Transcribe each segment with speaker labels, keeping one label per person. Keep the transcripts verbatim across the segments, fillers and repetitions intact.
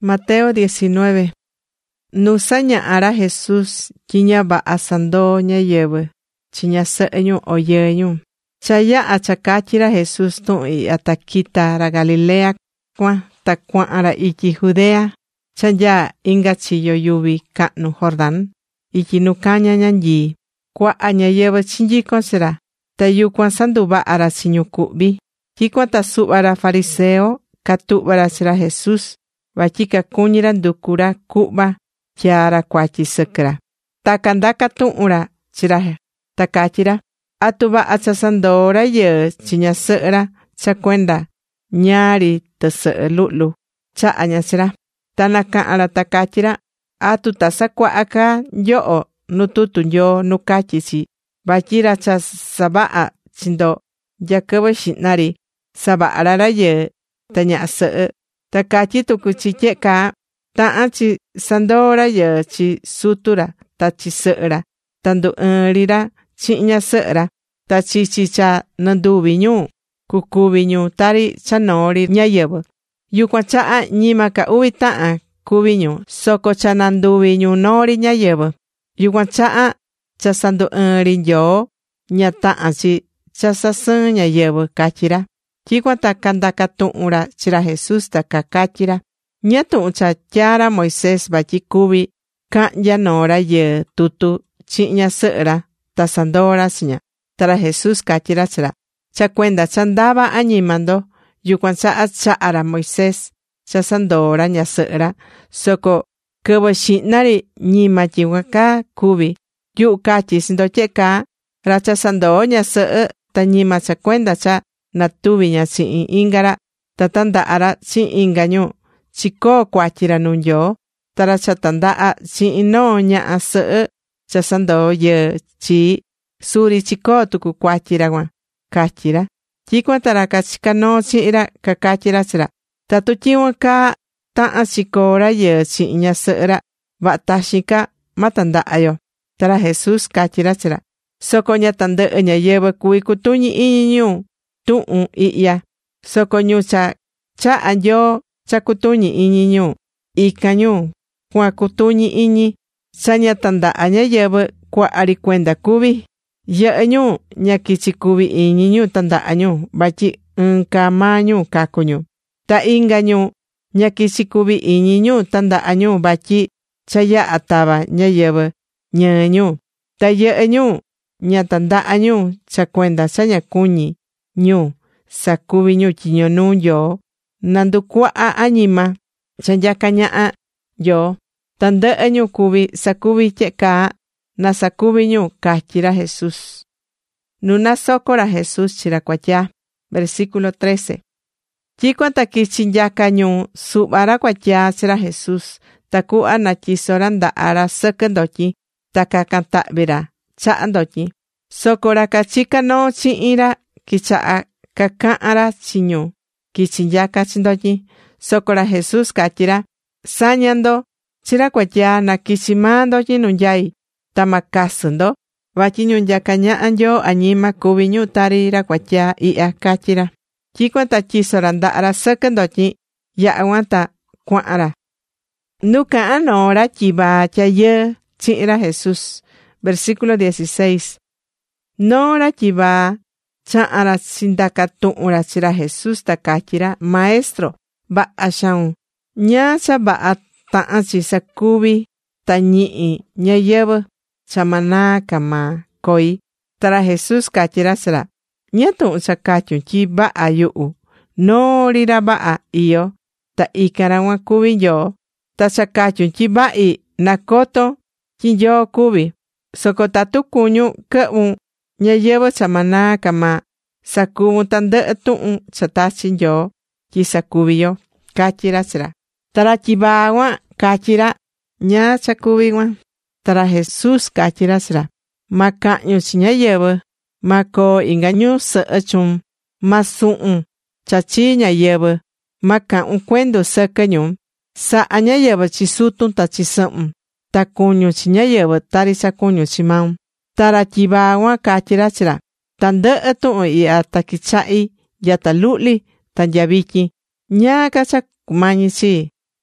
Speaker 1: Mateo diecinueve. Nusaña'ara Jesús kiña va'a sandoo ñáyɨvɨ chi ñasɨ'ɨ-ñu o yɨɨ-ñu. Cha ya'a cha katyira Jesús tu'un i'ya ta kita ra Galilea kuan ta kua'an ra ityi Judea cha nyaa inga chiyo yuvi ka'nu Jordán ityi nu kaña ñanyii. Kua'a ñáyɨvɨ chinyikon chi ra, ta yukuan sanduva'a ra chi ñu ku'vi. Tyikuan ta su'va ra fariseo katu'va ra chi ra Jesús vatyi kakuñí ra nduku ra ku'va tyaa ra kuatyi sɨkɨ ra. Ta kandaka tu'un ra chi ra, ta katyí ra: atu va'a cha sandoo rayɨɨ chi ñasɨ'ɨ ra cha kuenda ñaari tɨsɨ'ɨ lu'lu cha'a ña chi ra. Ta naka'an ra ta katyí ra: atu ta sakuaha ca nyoho nu tutu Nyoo nu catyí chi vatyi ra cha sava'a chi ndo nya quɨvɨ xihna ri sava'a ra rayɨɨ ta ñaha sɨ'ɨ. Ta catyí tucu chi tye'e caa: tahán chi sandoo rayɨɨ chi sutu ra ta chi sɨ'ɨ ra, ta ndu ɨɨn ri ra chihin ñasɨ'ɨ ra. Ta chichi cha nɨnduvi ñu cucuvi ñu tari cha noo ri ñáyɨvɨ. Yucuan cha'a ñima ca uvi tahan cuví ñu, soco cha nanduvi ñu noo ri ñáyɨvɨ. Yucuan cha'a cha sandu ɨɨn ri Nyoo ña tahán chi cha sasɨɨn ñáyɨvɨ, catyí ra. Tyicuan ta candaca tuhun ra chi ra Jesús ta cacatyí ra: ¿ñáá tuhun cha tyaa ra Moisés vatyi cuvi cahnya noo rayɨɨ tutu chihin ñasɨ'ɨ ra ta sandoo ra chi ña? Ta ra Jesús catyí ra chi ra: cha cuenda cha ndava añima ndo, yucuan chaha cha'a ra Moisés cha sandoo ra ñasɨ'ɨ ra, soco quɨvɨ xihna ri ñima tyicuan caa cuvi. Yuhu catyí chi ndo tye'e caa: ra cha sandoo ñasɨ'ɨ ta ñima cha cuenda cha natuvi ña chihin inga ra ta tandaha ra chihin inga ñu, chicoo cuatyi ra nuu Nyoo. Ta ra cha tandaha chihin noo ñaha sɨ'ɨ cha sandoo yɨɨ chii, suri chicoo tucu cuatyi ra cuan, catyí ra. Tyicuan ta ra cachicá noo chihin ra cacatyí ra chi ra: tatu tyicuan caa tahan chicoo rayɨɨ chihin ñasɨ'ɨ ra, vaha taxin ca ma tandaha yo. Ta ra Jesús catyí ra chi ra: soco ña tandɨ'ɨ ñáyɨvɨ cuví cutuñi iñi ñu tuhun ihya, soco ñu cha chaha Nyoo cha cutuñi iñi ñu, ican ñu cuan cutuñi iñi. Cha ña tandaha ñáyɨvɨ cuaha ri cuenda cuví. Yɨhɨ́ ñu ña quichi cuvi iñi ñu tandaha ñu vatyi ɨɨn caa maa ñu cacu ñu. Ta inga ñu ña quichi cuvi iñi ñu tandaha ñu vatyi cha yaha tava ñáyɨvɨ ñɨɨ ñu. Ta yɨhɨ́ ñu ña tandaha ñu cha cuenda cha ña cuñí ñu sacuvi ñu tyiño nuu Nyoo, nanducuaha añima cha nyaca ñaha Nyoo. Tandɨhɨ ñu cuví sacuvi tye'e caa na sacuvi ñu, catyí ra Jesús. Nu nasoco ra Jesús chi ra cuatyaa. Versículo trece. Tyicuan ta quichi nyaca ñu suhva ra cuatyaa chi ra Jesús tacuhva natyiso ra ndaha ra sɨquɨ ndotyi ta cacan tahvi ra chaha ndotyi. Soco ra cachicá noo chihin ra quichaha cacahan ra chi ñu quichi nyaca chi ndotyi. Soco ra Jesús catyí ra: saña ndo chi ra cuatyaa na quichi maa ndotyi nu nyai, ta ma casɨ ndo, vatyi ñu nyaca ñaha Nyoo añima cuví ñu tari ra cuatyaa ihya, catyí ra. Tyicuan ta tyiso ra ndaha ra sɨquɨ ndotyi. Yaha cuan ta cuahan ra. Nu cahan noo ra tyivaa tyayɨɨ chihin ra Jesús. Versículo dieciséis. Noo ra tyivaa chahan ra chindaca tuhun ra chi ra Jesús ta catyí ra: maestro, vaha xaun, ¿ñáá cha vaha tahan chi sacuvi ta ñihi ñáyɨvɨ cha ma naa ca maa coi? Ta ra Jesús catyí ra chi ra: ¿ñáá tuhun cha catyun tyi vaha yuhu? Noo ri ra vaha iyó, ta ican ra cuan cuví Nyoo. Ta cha catyun tyi vahi, nacoton tyi Nyoo cuví. Soco tatu cuñún quɨhvun ñáyɨvɨ cha ma naa ca maa, sacuvun tandɨhɨ tuhun cha tachi Nyoo tyi sacuvi yo, catyí ra chi ra. Ta ra tyivaa cuan catyí ra: ¿ñáá cha cuví cuan? Ta ra Jesús catyí ra chi ra: ma cahñun chi ñáyɨvɨ, ma coo inga ñusɨ'ɨ chuun, ma suhun cha chii ñáyɨvɨ, ma cahun cuendu sɨquɨ ñu. Sa̱ha ñáyɨvɨ chi sutun ta chi sɨhun, ta cuñun chi ñáyɨvɨ tari cha cuñun chi maun. Ta ra tyivaa cuan catyí ra chi ra: tandɨhɨ tuhun ihya ta quichahi nyata luhli ta nya vityin. ¿Ñáá ca cha cumañi chii?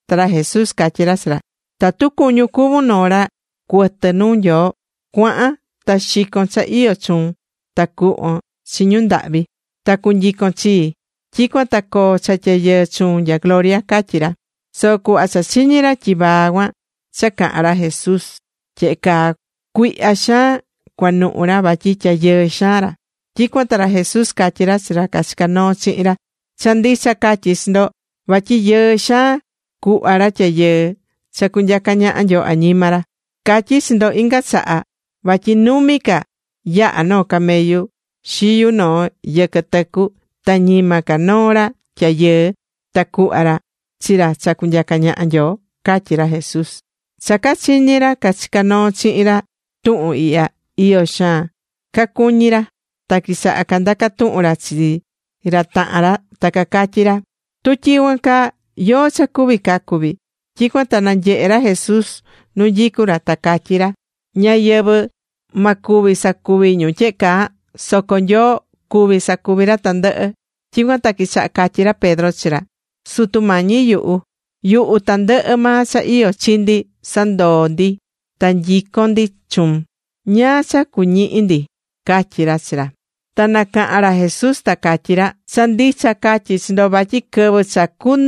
Speaker 1: Ta ra Jesús catyí ra chi ra: ―Tatu cuñu cuvun noo ra cuɨtɨ nuu Nyoo, cua̱han ta xi̱con cha iyó chuun ta cuhvon chi ñu ndahvi, ta cu̱nyicon chii. Tyicuan ta coo cha tyayɨɨ chuun nya gloria ―catyí ra. Soco cuhva cha chiñí ra tyivaa cuan cha cahán ra Jesús tyehe caa, cuihya xaan cuanuhu ra vatyi tyayɨɨ xaan ra. Tyicuan ta ra Jesús catyí ra chi ra cachicá noo chihin ra: ―Cha ndicha catyí chi ndo vatyi yɨɨ xaan cuhva ra tyayɨɨ cha cunyaca ñaha Nyoo añima ra. Catyí chi ndo inga chaha vatyi numi ca yaha noo camellu xiyu noo yɨquɨ tɨcu, ta ñima ca noo ra tyayɨɨ ta cuhva ra chi ra cha cunyaca ñaha Nyoo ―catyí ra Jesús. Cha cachiñí ra cachicá noo chihin ra tuhun ihya, iyo xaan cacuñí ra. Ta quichaha candaca tuhun ra chi ra tahan ra, ta cacatyí ra: ―Tu tyicuan caa, ¿yóó cha cuví cacu vi? Tyicuan ta nanyehe ra Jesús nu nyicú ra, ta catyí ra: ―Ñáyɨvɨ ma cuvi sacuvi ñu tyehe caa, soco Nyoo cuví sacuvi ra tandɨhɨ. Tyicuan ta quichaha catyí ra Pedro chi ra: ―Sutu Mañi yuhu, yuhu tandɨhɨ maa cha iyó chi ndi sandoo ndi ta nyicón ndi chuun. ¿Ñáá cha cuñihi ndi? ―catyí ra chi ra. Ta nacaha̱n ra Jesús ta catyí ra: ―Cha ndicha catyí chi ndo vatyi quɨvɨ cha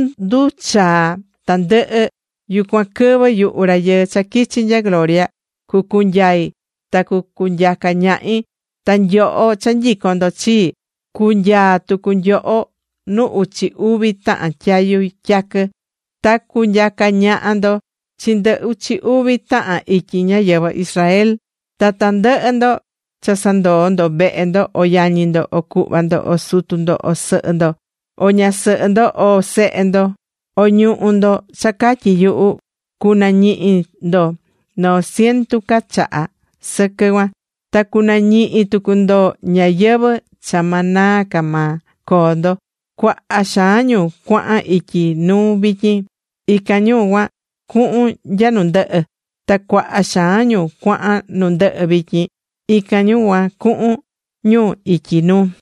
Speaker 1: cunduchaa tandɨhɨ, yucuan quɨvɨ yuhu Rayɨɨ cha quichi nya gloria, cucunyai ta cucunyaca ñahi. Ta nyoho cha nyicón ndo chii, cunyaa tucu nyoho nu uchi uvi tahan tyayu tyaquɨ, ta cunyaca ñaha ndo chi ndɨ uchi uvi tahan ityi ñáyɨvɨ Israel. Ta tandɨhɨ ndo cha sandoo ndo vehe ndo, o yañi ndo, o cuhva ndo, o sutu ndo, o sɨhɨ ndo, o ñasɨhɨ ndo, o sehe ndo, o ñuhu ndo, cha catyi yuhu, cunañihi ndo noo cientu ca chaha sɨquɨ cuan. Ta cunañihi tucu ndo ñayɨvɨ cha ma naa ca maa coo ndo. Cuaha xaan ñu cuahan ityi nuu vityin, ican ñu cuan cuhun nya nu ndɨhɨ. Ta cuaha xaan ñu cuahan nu ndɨhɨ vityin, ican ñu cuan cuhun ñu ityi nuu.